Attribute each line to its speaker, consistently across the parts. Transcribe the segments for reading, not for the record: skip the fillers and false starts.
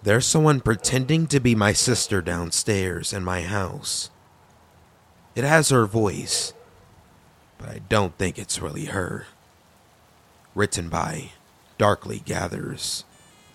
Speaker 1: There's someone pretending to be my sister downstairs in my house. It has her voice, but I don't think it's really her. Written by Darkly Gathers.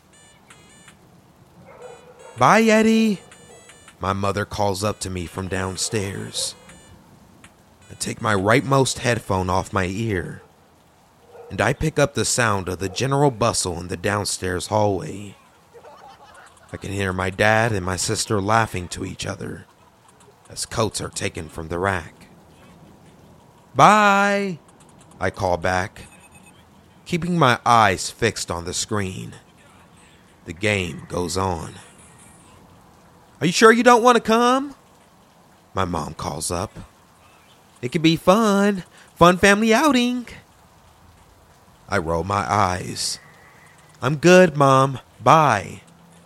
Speaker 1: "Bye, Eddie," my mother calls up to me from downstairs. I take my rightmost headphone off my ear, and I pick up the sound of the general bustle in the downstairs hallway. I can hear my dad and my sister laughing to each other as coats are taken from the rack. "Bye," I call back, keeping my eyes fixed on the screen. The game goes on. "Are you sure you don't want to come?" my mom calls up. "It could be fun family outing." I roll my eyes. "I'm good, Mom. Bye."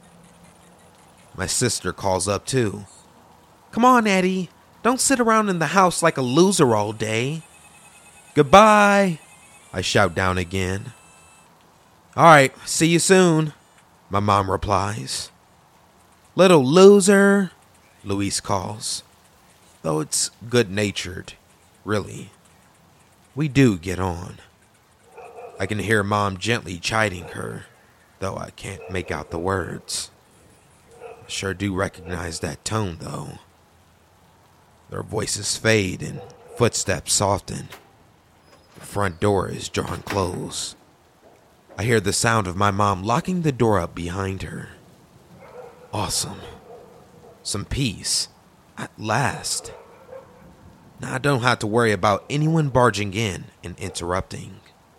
Speaker 1: My sister calls up too. "Come on, Eddie. Don't sit around in the house like a loser all day." "Goodbye," I shout down again. "All right, see you soon," my mom replies. "Little loser," Luis calls, though it's good-natured, really. We do get on. I can hear Mom gently chiding her, though I can't make out the words. I sure do recognize that tone, though. Their voices fade and footsteps soften. The front door is drawn close. I hear the sound of my mom locking the door up behind her. Awesome. Some peace. At last. Now I don't have to worry about anyone barging in and interrupting.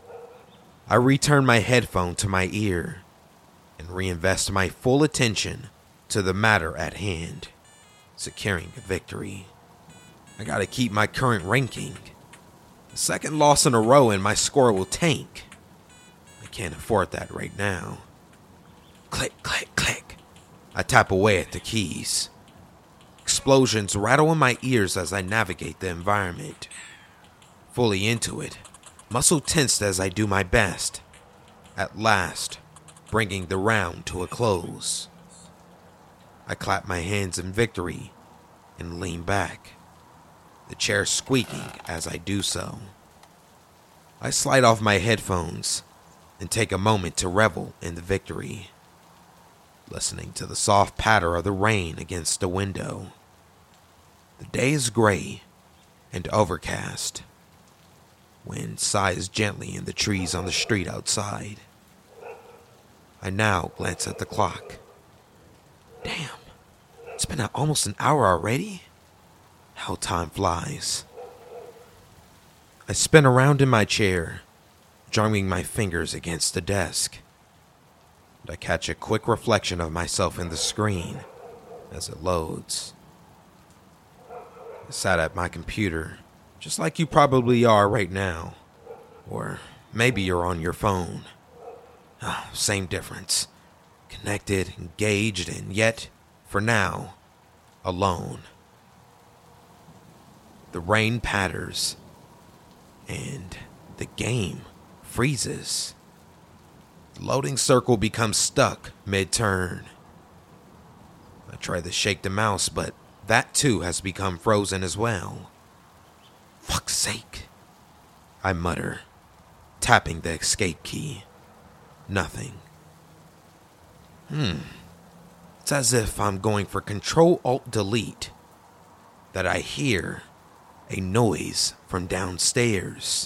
Speaker 1: I return my headphone to my ear and reinvest my full attention to the matter at hand, securing a victory. I gotta keep my current ranking. A second loss in a row and my score will tank. I can't afford that right now. Click, click, click. I tap away at the keys. Explosions rattle in my ears as I navigate the environment. Fully into it, muscle tensed as I do my best. At last, bringing the round to a close. I clap my hands in victory and lean back, the chair squeaking as I do so. I slide off my headphones and take a moment to revel in the victory, listening to the soft patter of the rain against the window. The day is gray and overcast. Wind sighs gently in the trees on the street outside. I now glance at the clock. Damn, it's been almost an hour already? How time flies. I spin around in my chair, drumming my fingers against the desk. And I catch a quick reflection of myself in the screen as it loads. I sat at my computer, just like you probably are right now. Or maybe you're on your phone. Same difference. Connected, engaged, and yet, for now, alone. The rain patters, and the game freezes. The loading circle becomes stuck mid-turn. I try to shake the mouse, but that too has become frozen as well. Fuck's sake, I mutter, tapping the escape key. Nothing. It's as if I'm going for Control-Alt-Delete, that I hear a noise from downstairs.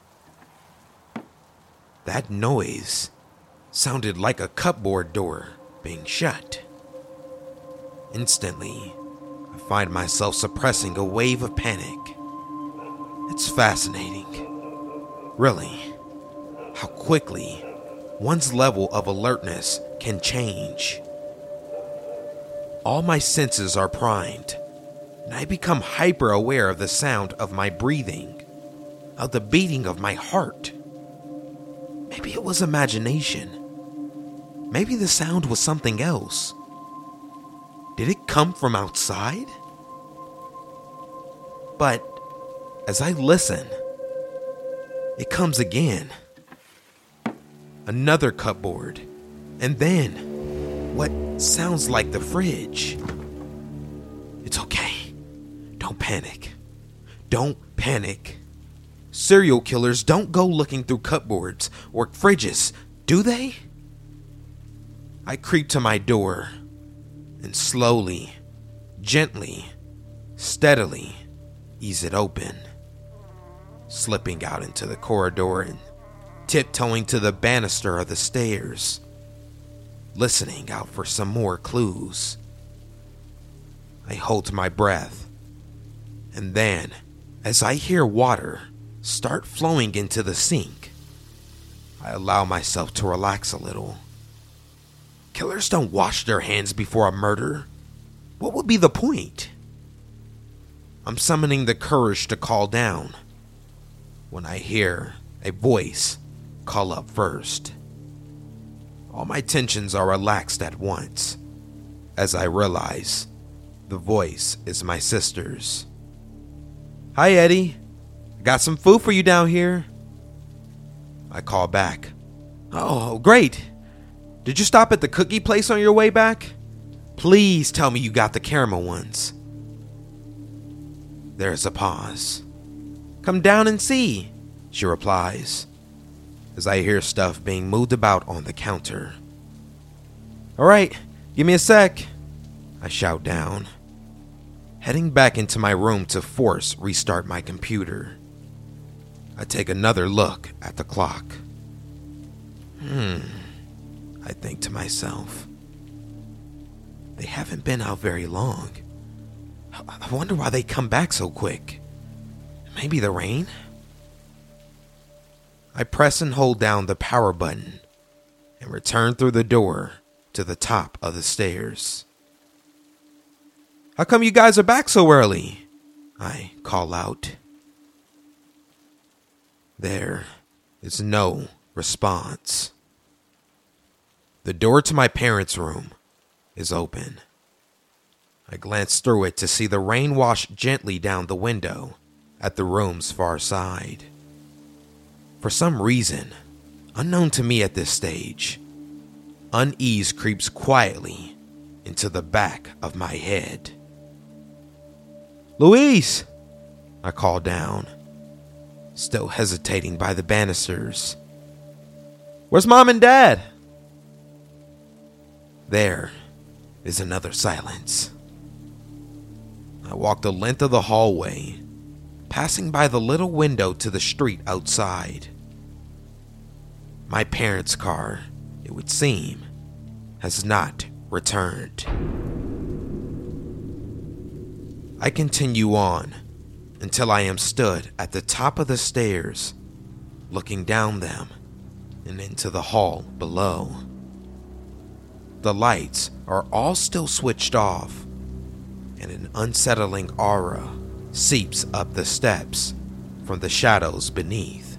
Speaker 1: That noise sounded like a cupboard door being shut. Instantly, I find myself suppressing a wave of panic. It's fascinating, really, how quickly one's level of alertness can change. All my senses are primed, and I become hyper aware of the sound of my breathing, of the beating of my heart. Maybe it was imagination. Maybe the sound was something else. Did it come from outside? But as I listen, it comes again. Another cupboard, and then what sounds like the fridge. It's okay. Don't panic. Don't panic. Serial killers don't go looking through cupboards or fridges, do they? I creep to my door and slowly, gently, steadily ease it open, slipping out into the corridor and tiptoeing to the banister of the stairs, listening out for some more clues. I hold my breath, and then, as I hear water start flowing into the sink, I allow myself to relax a little. Killers don't wash their hands before a murder. What would be the point? I'm summoning the courage to call down when I hear a voice call up first. All my tensions are relaxed at once as I realize the voice is my sister's. "Hi, Eddie. Got some food for you down here." I call back. "Oh, great. Did you stop at the cookie place on your way back? Please tell me you got the caramel ones." There's a pause. "Come down and see," she replies, as I hear stuff being moved about on the counter. "All right, give me a sec," I shout down, heading back into my room to force restart my computer. I take another look at the clock. I think to myself, they haven't been out very long. I wonder why they come back so quick. Maybe the rain? I press and hold down the power button and return through the door to the top of the stairs. "How come you guys are back so early?" I call out. There is no response. The door to my parents' room is open. I glance through it to see the rain wash gently down the window at the room's far side. For some reason, unknown to me at this stage, unease creeps quietly into the back of my head. "Luis!" I call down, still hesitating by the banisters. "Where's Mom and Dad?" There is another silence. I walk the length of the hallway, passing by the little window to the street outside. My parents' car, it would seem, has not returned. I continue on until I am stood at the top of the stairs, looking down them and into the hall below. The lights are all still switched off, and an unsettling aura seeps up the steps from the shadows beneath.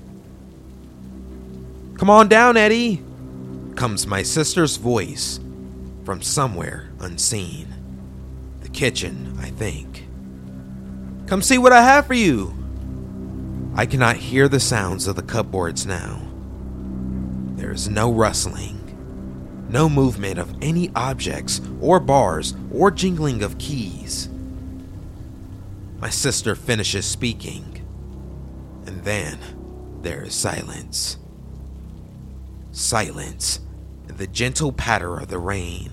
Speaker 1: "Come on down, Eddie," comes my sister's voice from somewhere unseen. The kitchen, I think. "Come see what I have for you." I cannot hear the sounds of the cupboards now. There is no rustling, no movement of any objects or bars or jingling of keys. My sister finishes speaking, and then there is silence. Silence and the gentle patter of the rain.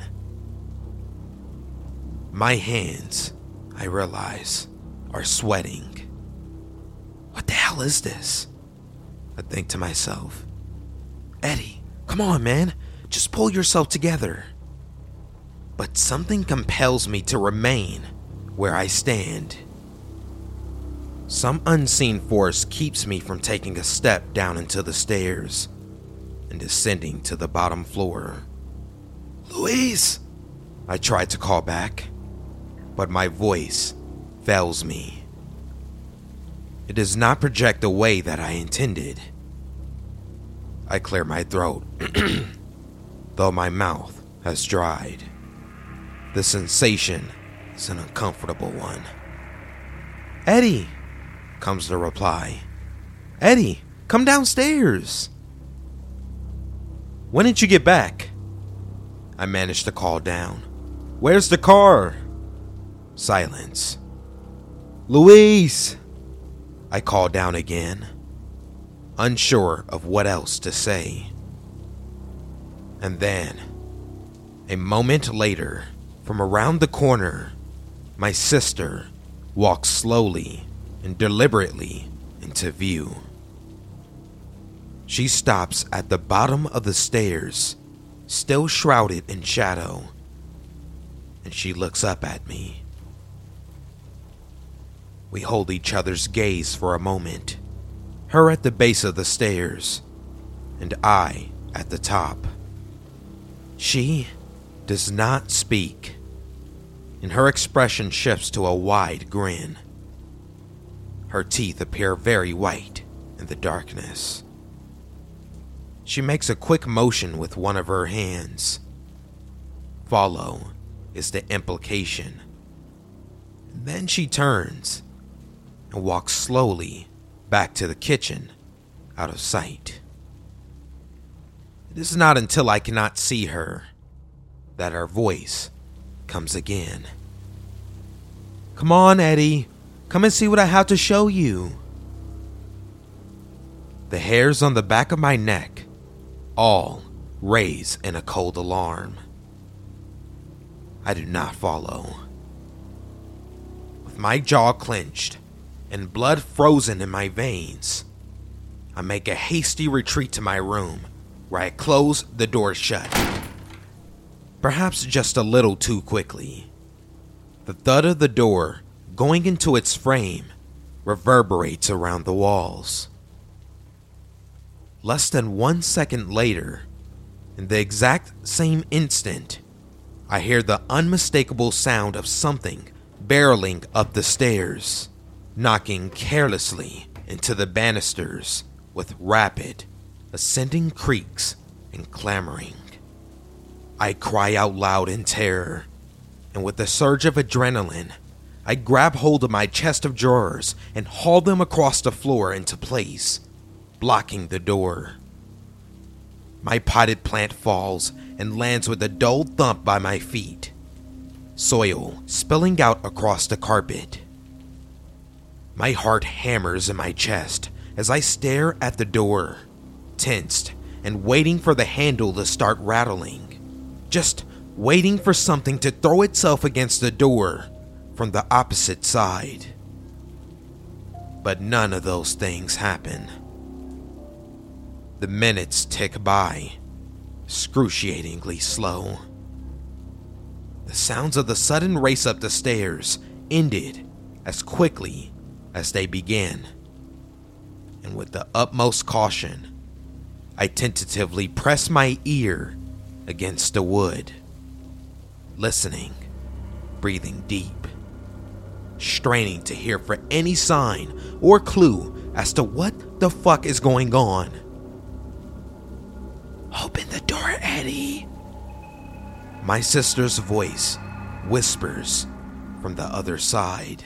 Speaker 1: My hands, I realize, are sweating. What the hell is this? I think to myself. Eddie, come on, man. Just pull yourself together. But something compels me to remain where I stand. Some unseen force keeps me from taking a step down into the stairs and descending to the bottom floor. "Luis!" I try to call back, but my voice fails me. It does not project the way that I intended. I clear my throat, though my mouth has dried. The sensation is an uncomfortable one. "Eddie," comes the reply. "Eddie, come downstairs." "When did you get back?" I managed to call down. "Where's the car?" Silence. "Luis!" I called down again, unsure of what else to say. And then, a moment later, from around the corner, my sister walks slowly and deliberately into view. She stops at the bottom of the stairs, still shrouded in shadow, and she looks up at me. We hold each other's gaze for a moment, her at the base of the stairs, and I at the top. She does not speak, and her expression shifts to a wide grin. Her teeth appear very white in the darkness. She makes a quick motion with one of her hands. Follow is the implication. Then she turns and walks slowly back to the kitchen, out of sight. It is not until I cannot see her that her voice comes again. "Come on, Eddie. Come and see what I have to show you." The hairs on the back of my neck all raise in a cold alarm. I do not follow. With my jaw clenched and blood frozen in my veins, I make a hasty retreat to my room, where I close the door shut. Perhaps just a little too quickly. The thud of the door going into its frame reverberates around the walls. Less than 1 second later, in the exact same instant, I hear the unmistakable sound of something barreling up the stairs, knocking carelessly into the banisters with rapid, ascending creaks and clamoring. I cry out loud in terror, and with a surge of adrenaline, I grab hold of my chest of drawers and haul them across the floor into place, blocking the door. My potted plant falls and lands with a dull thump by my feet, soil spilling out across the carpet. My heart hammers in my chest as I stare at the door, tensed and waiting for the handle to start rattling, just waiting for something to throw itself against the door from the opposite side. But none of those things happen. The minutes tick by, excruciatingly slow. The sounds of the sudden race up the stairs ended as quickly as they began, and with the utmost caution, I tentatively press my ear against the wood, listening, breathing deep, straining to hear for any sign or clue as to what the fuck is going on. "Open the door, Eddie," my sister's voice whispers from the other side.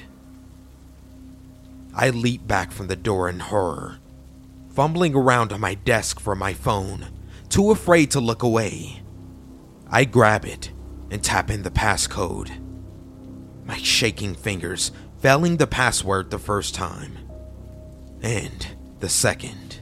Speaker 1: I leap back from the door in horror, fumbling around on my desk for my phone, too afraid to look away. I grab it and tap in the passcode, my shaking fingers failing the password the first time, and the second.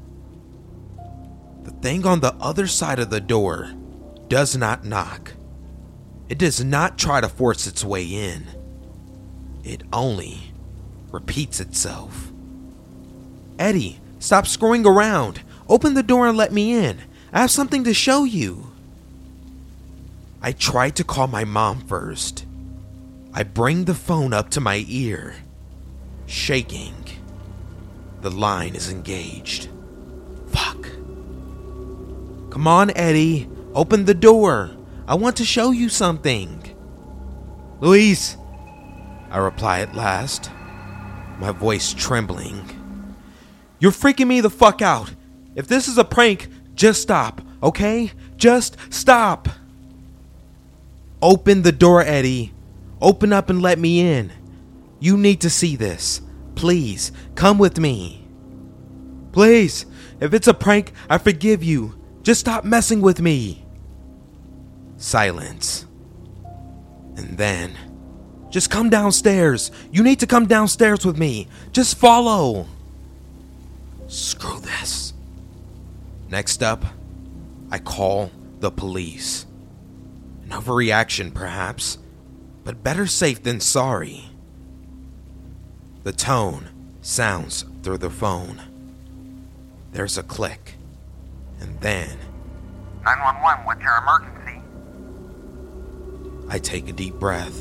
Speaker 1: The thing on the other side of the door does not knock. It does not try to force its way in. It only repeats itself. "Eddie, stop screwing around. Open the door and let me in. I have something to show you." I tried to call my mom first. I bring the phone up to my ear, shaking. The line is engaged. Fuck. "Come on, Eddie. Open the door. I want to show you something." "Luis," I reply at last, my voice trembling. "You're freaking me the fuck out. If this is a prank, just stop, okay? Just stop." "Open the door, Eddie. Open up and let me in. You need to see this. Please, come with me." "Please, if it's a prank, I forgive you. Just stop messing with me." Silence. And then, just come downstairs. You need to come downstairs with me. Just follow. Screw this. Next up, I call the police. An overreaction, perhaps, but better safe than sorry. The tone sounds through the phone. There's a click, and then
Speaker 2: 911, what's your emergency?
Speaker 1: I take a deep breath.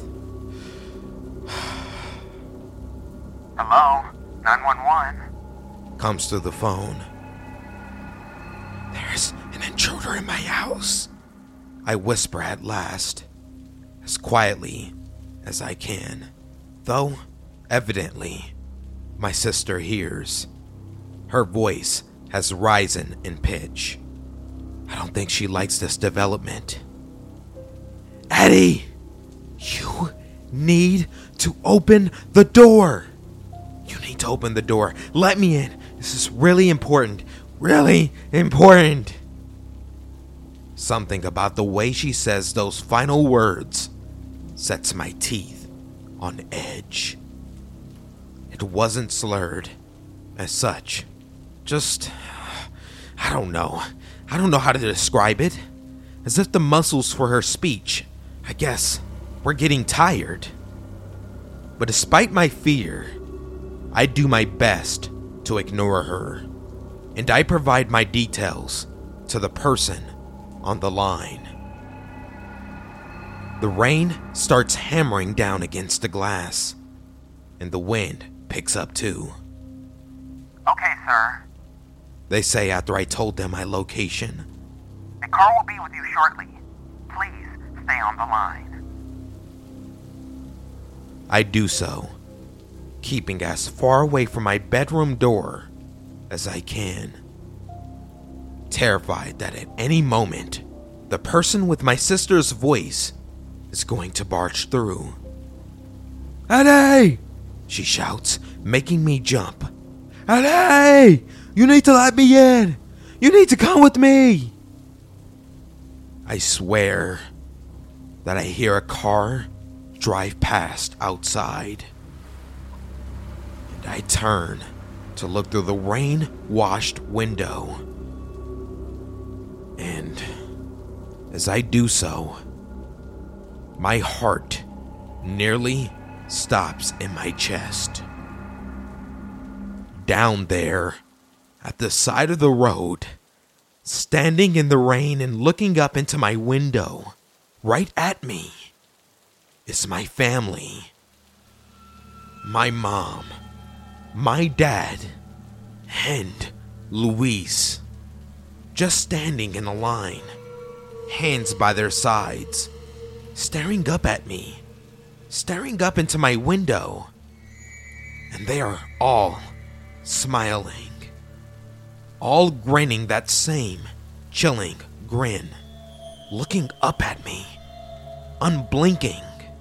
Speaker 2: Hello? 911?
Speaker 1: Comes through the phone. There's an intruder in my house, I whisper at last, as quietly as I can, though evidently my sister hears. Her voice has risen in pitch. I don't think she likes this development. Eddie, you need to open the door. You need to open the door. Let me in. This is really important. Really important. Something about the way she says those final words sets my teeth on edge. It wasn't slurred as such. Just, I don't know how to describe it. As if the muscles for her speech, I guess, were getting tired. But despite my fear, I do my best to ignore her, and I provide my details to the person on the line. The rain starts hammering down against the glass, and the wind picks up too.
Speaker 2: Okay, sir.
Speaker 1: They say after I told them my location.
Speaker 2: A car will be with you shortly. Please stay on the line.
Speaker 1: I do so, keeping as far away from my bedroom door as I can. Terrified that at any moment, the person with my sister's voice is going to barge through. Eddie! She shouts, making me jump. Eddie! You need to let me in! You need to come with me! I swear that I hear a car drive past outside. And I turn to look through the rain-washed window. And as I do so, my heart nearly stops in my chest. Down there, at the side of the road, standing in the rain and looking up into my window, right at me, is my family. My mom, my dad, and Luis, just standing in a line, hands by their sides, staring up at me, staring up into my window, and they are all smiling, all grinning that same chilling grin, looking up at me, unblinking.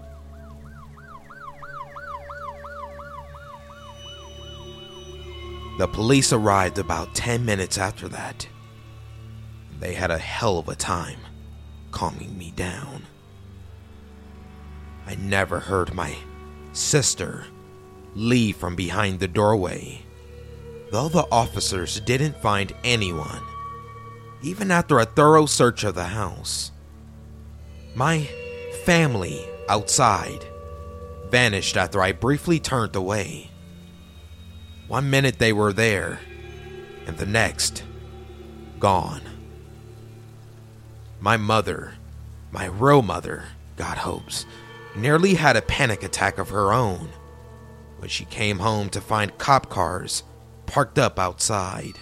Speaker 1: The police arrived about 10 minutes after that. They had a hell of a time calming me down. I never heard my sister leave from behind the doorway, though the officers didn't find anyone, even after a thorough search of the house. My family outside vanished after I briefly turned away. 1 minute they were there, and the next, gone. My mother, my real mother, God hopes, nearly had a panic attack of her own when she came home to find cop cars parked up outside.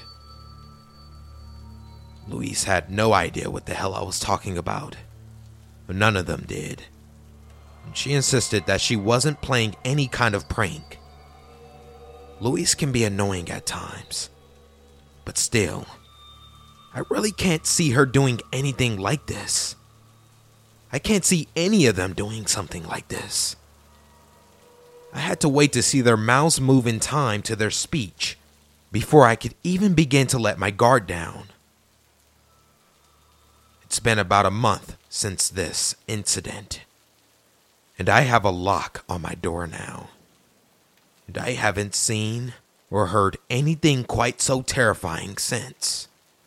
Speaker 1: Luis had no idea what the hell I was talking about. None of them did. And she insisted that she wasn't playing any kind of prank. Luis can be annoying at times, but still, I really can't see her doing anything like this. I can't see any of them doing something like this. I had to wait to see their mouths move in time to their speech before I could even begin to let my guard down. It's been about a month since this incident, and I have a lock on my door now. And I haven't seen or heard anything quite so terrifying since.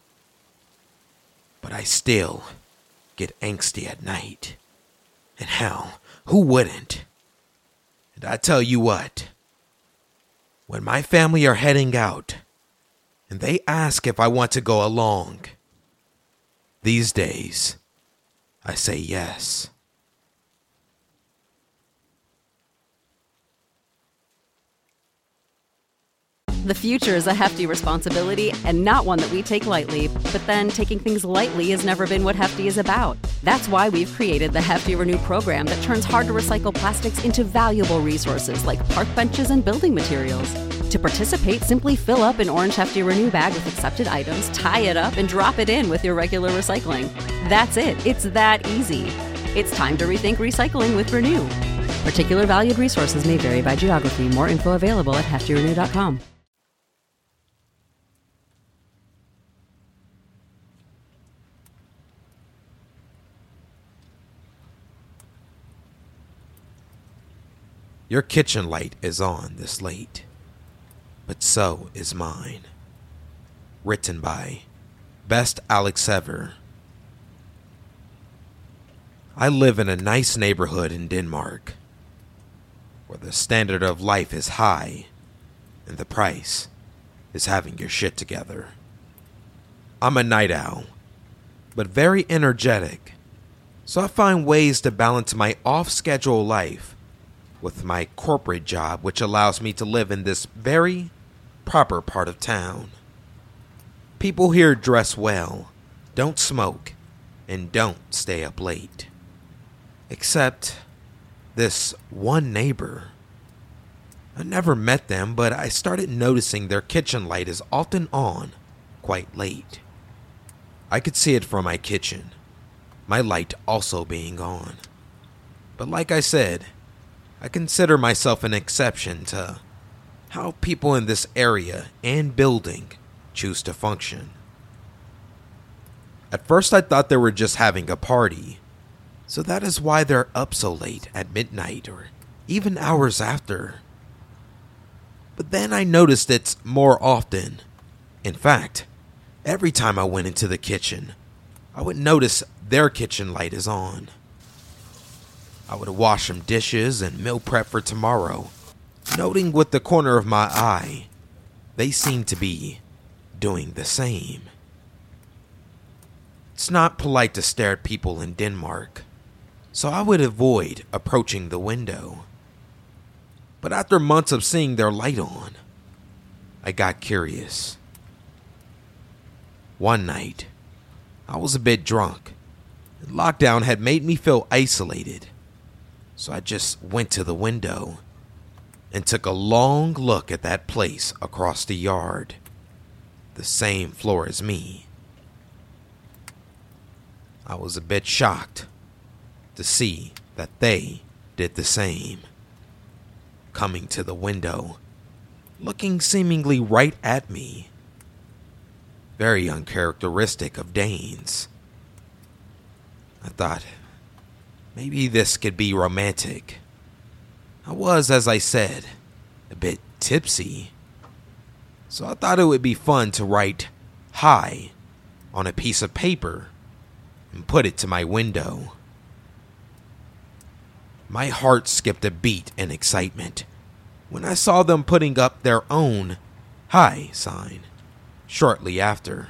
Speaker 1: But I still get angsty at night. And hell, who wouldn't? And I tell you what, when my family are heading out, and they ask if I want to go along, these days, I say yes.
Speaker 3: The future is a hefty responsibility and not one that we take lightly. But then taking things lightly has never been what Hefty is about. That's why we've created the Hefty Renew program that turns hard-to-recycle plastics into valuable resources like park benches and building materials. To participate, simply fill up an orange Hefty Renew bag with accepted items, tie it up, and drop it in with your regular recycling. That's it. It's that easy. It's time to rethink recycling with Renew. Particular valued resources may vary by geography. More info available at heftyrenew.com.
Speaker 1: Your kitchen light is on this late, but so is mine. Written by Best Alex Ever. I live in a nice neighborhood in Denmark, where the standard of life is high, and the price is having your shit together. I'm a night owl, but very energetic, so I find ways to balance my off-schedule life with my corporate job, which allows me to live in this very proper part of town. People here dress well, don't smoke, and don't stay up late. Except this one neighbor. I never met them, but I started noticing their kitchen light is often on quite late. I could see it from my kitchen, my light also being on. But like I said, I consider myself an exception to how people in this area and building choose to function. At first I thought they were just having a party, so that is why they're up so late at midnight or even hours after. But then I noticed it's more often. In fact, every time I went into the kitchen, I would notice their kitchen light is on. I would wash some dishes and meal prep for tomorrow, noting with the corner of my eye, they seem to be doing the same. It's not polite to stare at people in Denmark, so I would avoid approaching the window. But after months of seeing their light on, I got curious. One night, I was a bit drunk, and lockdown had made me feel isolated. So I just went to the window and took a long look at that place across the yard, the same floor as me. I was a bit shocked to see that they did the same, coming to the window, looking seemingly right at me. Very uncharacteristic of Danes. I thought, maybe this could be romantic. I was, as I said, a bit tipsy, so I thought it would be fun to write "hi" on a piece of paper and put it to my window. My heart skipped a beat in excitement when I saw them putting up their own "hi" sign shortly after.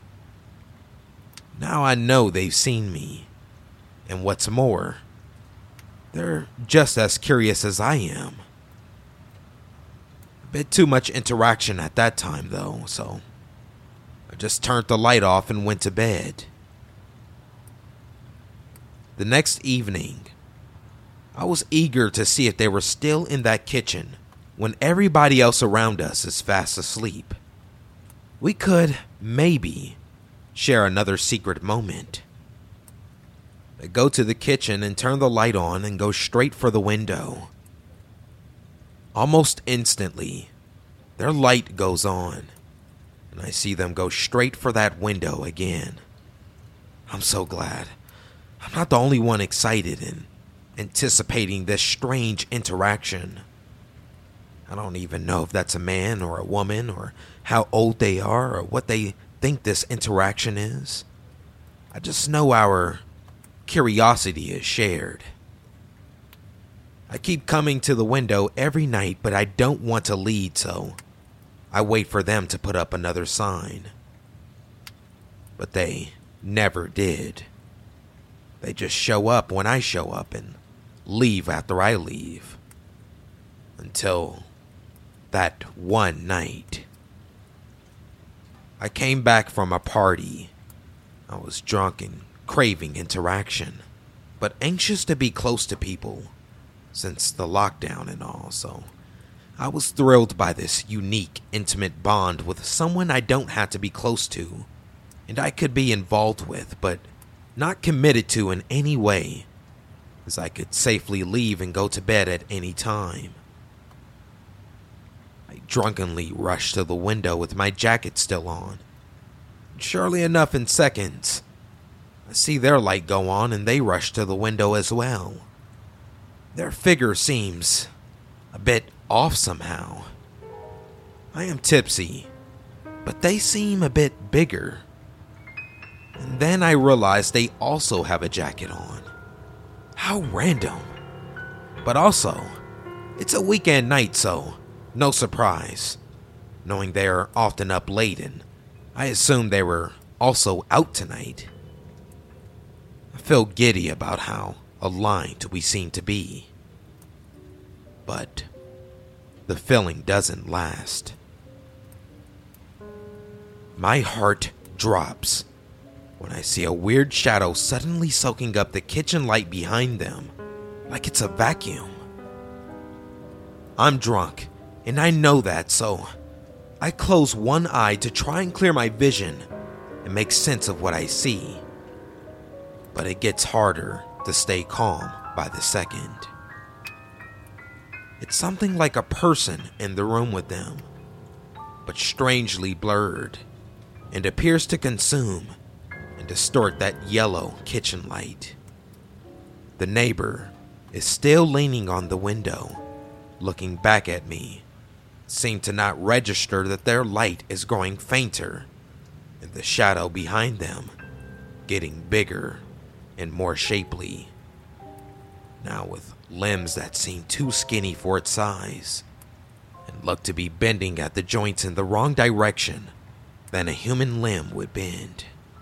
Speaker 1: Now I know they've seen me. And what's more, they're just as curious as I am. A bit too much interaction at that time, though, so I just turned the light off and went to bed. The next evening, I was eager to see if they were still in that kitchen when everybody else around us is fast asleep. We could, maybe, share another secret moment. I go to the kitchen and turn the light on and go straight for the window. Almost instantly, their light goes on, and I see them go straight for that window again. I'm so glad. I'm not the only one excited and anticipating this strange interaction. I don't even know if that's a man or a woman or how old they are or what they think this interaction is. I just know our curiosity is shared. I keep coming to the window every night, but I don't want to lead, so I wait for them to put up another sign. But they never did. They just show up when I show up and leave after I leave. Until that one night. I came back from a party. I was drunk and craving interaction, but anxious to be close to people since the lockdown and all, so I was thrilled by this unique, intimate bond with someone I don't have to be close to, and I could be involved with, but not committed to in any way, as I could safely leave and go to bed at any time. I drunkenly rushed to the window with my jacket still on. Surely enough, in seconds, I see their light go on and they rush to the window as well. Their figure seems a bit off somehow. I am tipsy, but they seem a bit bigger. And then I realize they also have a jacket on. How random. But also, it's a weekend night, so no surprise, knowing they are often up late, and I assumed they were also out tonight. I feel giddy about how aligned we seem to be. But the feeling doesn't last. My heart drops when I see a weird shadow suddenly soaking up the kitchen light behind them, like it's a vacuum. I'm drunk, and I know that, so I close one eye to try and clear my vision and make sense of what I see. But it gets harder to stay calm by the second. It's something like a person in the room with them, but strangely blurred, and appears to consume and distort that yellow kitchen light. The neighbor is still leaning on the window, looking back at me, seem to not register that their light is growing fainter, and the shadow behind them getting bigger and more shapely, now with limbs that seem too skinny for its size, and look to be bending at the joints in the wrong direction than a human limb would bend.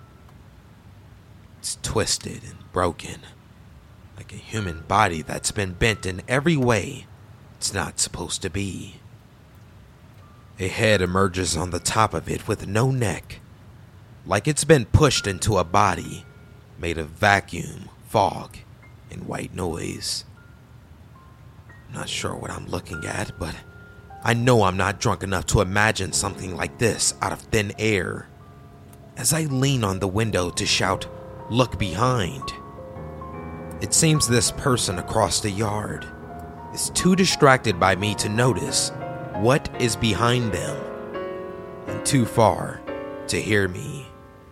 Speaker 1: It's twisted and broken, like a human body that's been bent in every way it's not supposed to be. A head emerges on the top of it with no neck, like it's been pushed into a body made of vacuum, fog, and white noise. I'm not sure what I'm looking at, but I know I'm not drunk enough to imagine something like this out of thin air. As I lean on the window to shout, "Look behind!" It seems this person across the yard is too distracted by me to notice what is behind them, and too far to hear me.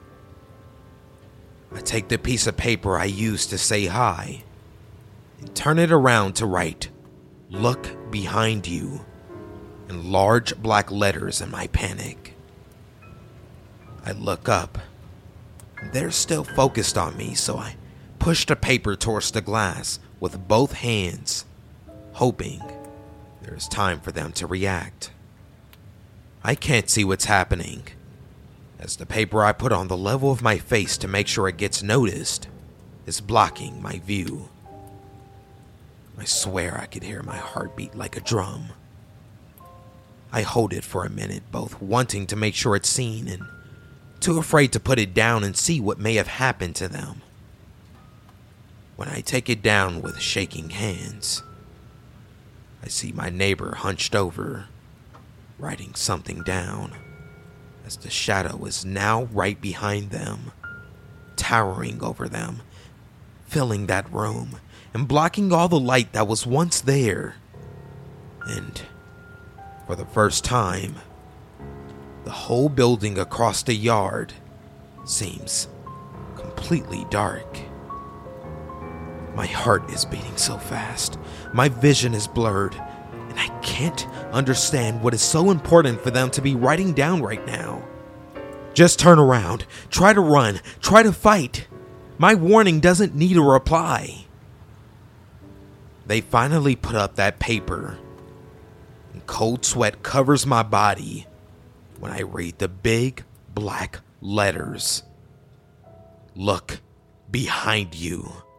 Speaker 1: I take the piece of paper I used to say hi and turn it around to write, "Look behind you," in large black letters in my panic. I look up. They're still focused on me, so I push the paper towards the glass with both hands, hoping there's time for them to react. I can't see what's happening, as the paper I put on the level of my face to make sure it gets noticed is blocking my view. I swear I could hear my heartbeat like a drum. I hold it for a minute, both wanting to make sure it's seen and too afraid to put it down and see what may have happened to them. When I take it down with shaking hands, I see my neighbor hunched over, writing something down, as the shadow is now right behind them, towering over them, filling that room and blocking all the light that was once there. And for the first time, the whole building across the yard seems completely dark. My heart is beating so fast. My vision is blurred, and I can't understand what is so important for them to be writing down right now. Just turn around, try to run, try to fight. My warning doesn't need a reply. They finally put up that paper, and cold sweat covers my body when I read the big black letters. Look behind you.